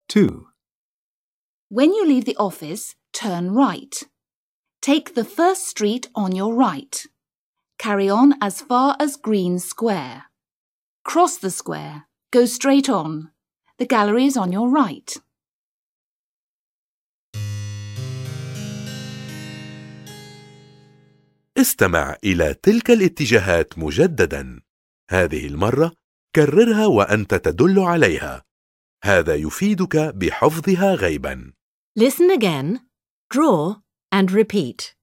2. When you leave the office, turn right. Take the first street on your right. Carry on as far as Green Square. Cross the square. Go straight on. The gallery is on your right. استمع إلى تلك الاتجاهات مجدداً. هذه المرة كررها وأنت تدل عليها. هذا يفيدك بحفظها غيباً. Listen again, draw and repeat.